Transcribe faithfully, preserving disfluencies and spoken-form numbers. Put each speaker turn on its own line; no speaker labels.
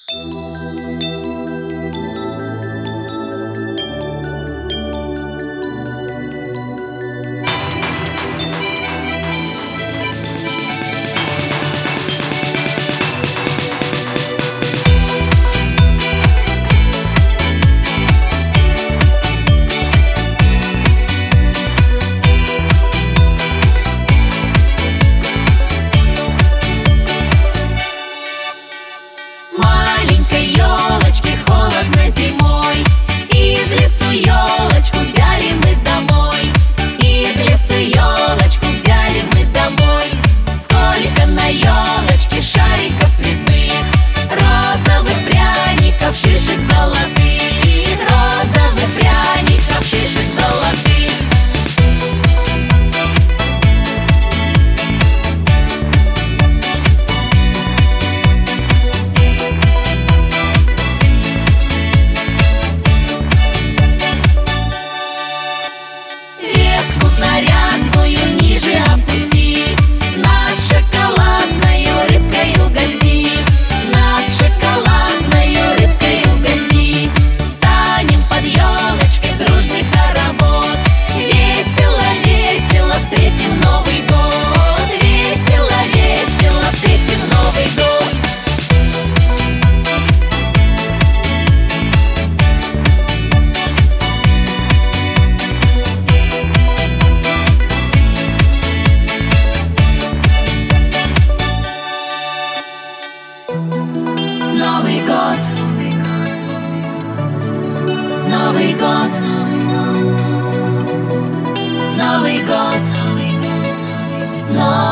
Маленькой елочке холодно зимой. Из лесу елочку взяли мы домой. Из лесу елочку взяли мы домой. Сколько на елочке шариков цветных, розовых пряников, шишек золотых, розовых пряников, шишек золотых. Нарядную ниже опусти, нас шоколадною рыбкой угости, нас шоколадною рыбкой угости. Станем под елочкой дружный хоровод, весело, весело встретим Новый год, весело, весело встретим Новый год. Новый год, Новый год, Новый год, Новый